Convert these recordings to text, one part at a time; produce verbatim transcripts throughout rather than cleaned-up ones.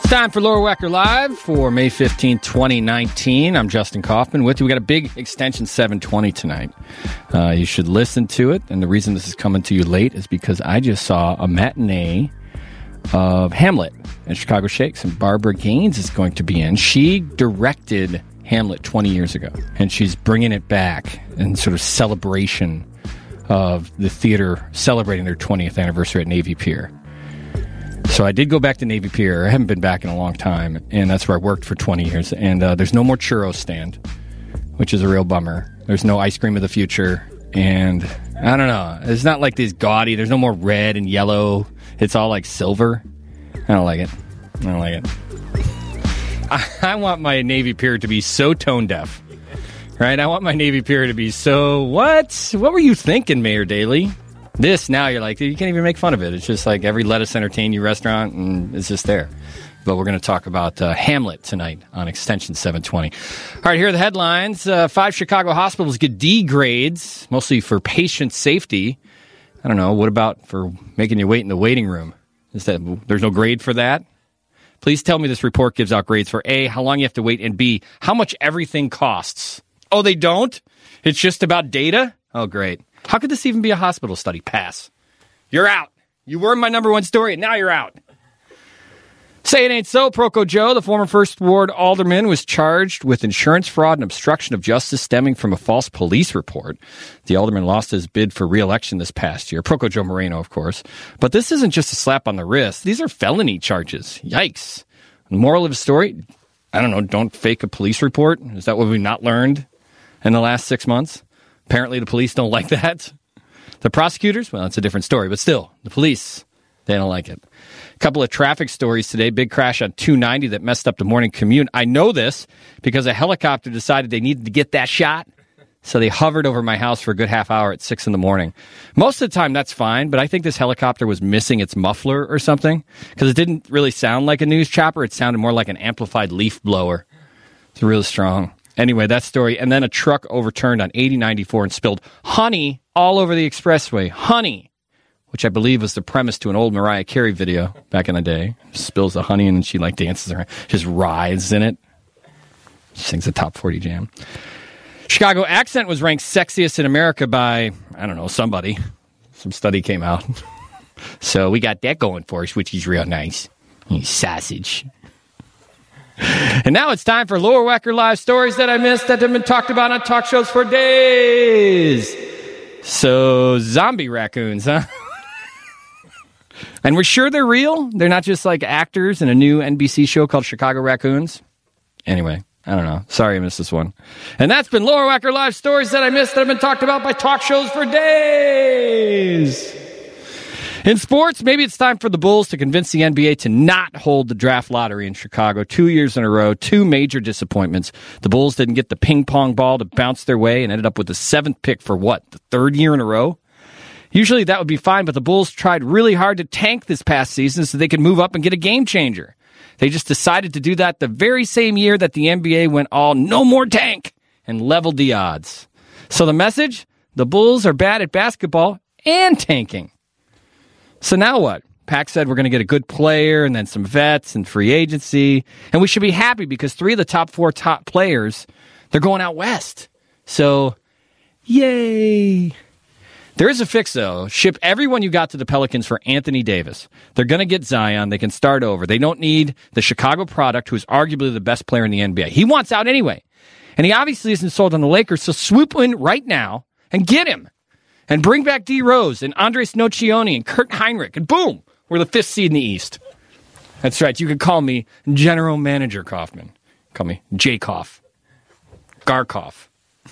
Time for Laura Wecker Live for May fifteenth, twenty nineteen. I'm Justin Kaufman with you. We got a big extension seven twenty tonight. Uh, you should listen to it. And the reason this is coming to you late is because I just saw a matinee of Hamlet at Chicago Shakes, and Barbara Gaines is going to be in. She directed Hamlet twenty years ago, and she's bringing it back in sort of celebration of the theater celebrating their twentieth anniversary at Navy Pier. So I did go back to Navy Pier. I haven't been back in a long time, and that's where I worked for twenty years. And uh, there's no more churro stand, which is a real bummer. There's no ice cream of the future, and I don't know. It's not like these gaudy. There's no more red and yellow. It's all like silver. I don't like it. I don't like it. I, I want my Navy Pier to be so tone deaf, right? I want my Navy Pier to be so, what? What were you thinking, Mayor Daley? This, now you're like, you can't even make fun of it. It's just like every Let Us Entertain You restaurant, and it's just there. But we're going to talk about uh, Hamlet tonight on Extension seven twenty. All right, here are the headlines. Uh, five Chicago hospitals get D grades, mostly for patient safety. I don't know. What about for making you wait in the waiting room? Is that there's no grade for that? Please tell me this report gives out grades for A, how long you have to wait, and B, how much everything costs. Oh, they don't? It's just about data? Oh, great. How could this even be a hospital study? Pass. You're out. You were my number one story, and now you're out. Say it ain't so. Proco Joe, the former First Ward alderman, was charged with insurance fraud and obstruction of justice stemming from a false police report. The alderman lost his bid for re-election this past year. Proco Joe Moreno, of course. But this isn't just a slap on the wrist. These are felony charges. Yikes. Moral of the story? I don't know. Don't fake a police report. Is that what we've not learned in the last six months? Apparently the police don't like that. The prosecutors? Well, it's a different story. But still, the police, they don't like it. A couple of traffic stories today. Big crash on two ninety that messed up the morning commute. I know this because a helicopter decided they needed to get that shot. So they hovered over my house for a good half hour at six in the morning. Most of the time, that's fine. But I think this helicopter was missing its muffler or something because it didn't really sound like a news chopper. It sounded more like an amplified leaf blower. It's really strong. Anyway, that story. And then a truck overturned on eighty ninety-four and spilled honey all over the expressway. Honey, which I believe was the premise to an old Mariah Carey video back in the day. Spills the honey and then she like dances around, just writhes in it. She sings a top forty jam. Chicago accent was ranked sexiest in America by, I don't know, somebody. Some study came out. So we got that going for us, which is real nice. Sausage. And now it's time for Laura Wecker Live stories that I missed that have been talked about on talk shows for days. So, zombie raccoons, huh? And we're sure they're real? They're not just like actors in a new N B C show called Chicago Raccoons? Anyway, I don't know. Sorry I missed this one. And that's been Laura Wecker Live stories that I missed that have been talked about by talk shows for days. In sports, maybe it's time for the Bulls to convince the N B A to not hold the draft lottery in Chicago. Two years in a row, two major disappointments. The Bulls didn't get the ping pong ball to bounce their way and ended up with the seventh pick for what, the third year in a row? Usually that would be fine, but the Bulls tried really hard to tank this past season so they could move up and get a game changer. They just decided to do that the very same year that the N B A went all no more tank and leveled the odds. So the message? The Bulls are bad at basketball and tanking. So now what? Pac said we're going to get a good player and then some vets and free agency. And we should be happy because three of the top four top players, they're going out west. So, yay. There is a fix, though. Ship everyone you got to the Pelicans for Anthony Davis. They're going to get Zion. They can start over. They don't need the Chicago product, who's arguably the best player in the N B A. He wants out anyway. And he obviously isn't sold on the Lakers, so swoop in right now and get him. And bring back D. Rose and Andres Nocioni and Kurt Heinrich. And boom, we're the fifth seed in the East. That's right. You can call me General Manager Kaufman. Call me J-Koff. Garkoff.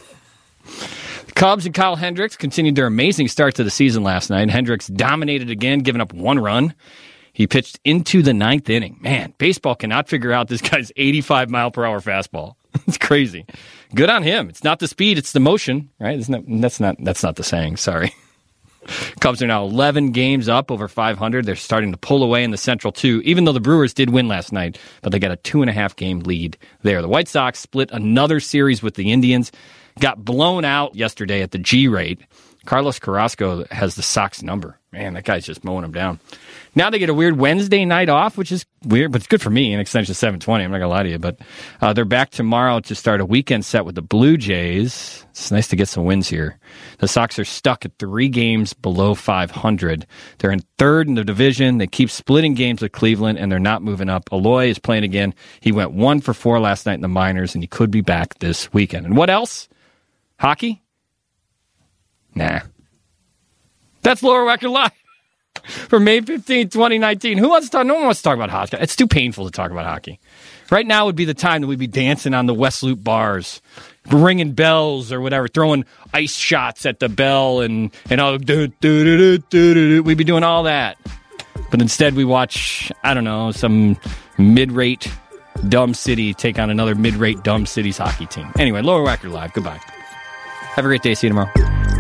The Cubs and Kyle Hendricks continued their amazing start to the season last night. Hendricks dominated again, giving up one run. He pitched into the ninth inning. Man, baseball cannot figure out this guy's eighty-five mile per hour fastball. It's crazy. Good on him. It's not the speed, it's the motion, right? Isn't that, that's not that's not the saying, sorry. Cubs are now eleven games up over five hundred. They're starting to pull away in the Central, too, even though the Brewers did win last night, but they got a two-and-a-half game lead there. The White Sox split another series with the Indians, got blown out yesterday at the G-rate. Carlos Carrasco has the Sox number. Man, that guy's just mowing them down. Now they get a weird Wednesday night off, which is weird, but it's good for me. An extension of seven twenty. I'm not going to lie to you. But uh, they're back tomorrow to start a weekend set with the Blue Jays. It's nice to get some wins here. The Sox are stuck at three games below five hundred. They're in third in the division. They keep splitting games with Cleveland, and they're not moving up. Eloy is playing again. He went one for four last night in the minors, and he could be back this weekend. And what else? Hockey? Nah. That's Laura Wecker Live for May fifteenth, twenty nineteen. Who wants to talk? No one wants to talk about hockey. It's too painful to talk about hockey. Right now would be the time that we'd be dancing on the West Loop bars, ringing bells or whatever, throwing ice shots at the bell and, and all. Do, do, do, do, do, do. We'd be doing all that. But instead we watch, I don't know, some mid-rate dumb city take on another mid-rate dumb city's hockey team. Anyway, Laura Wecker Live. Goodbye. Have a great day. See you tomorrow.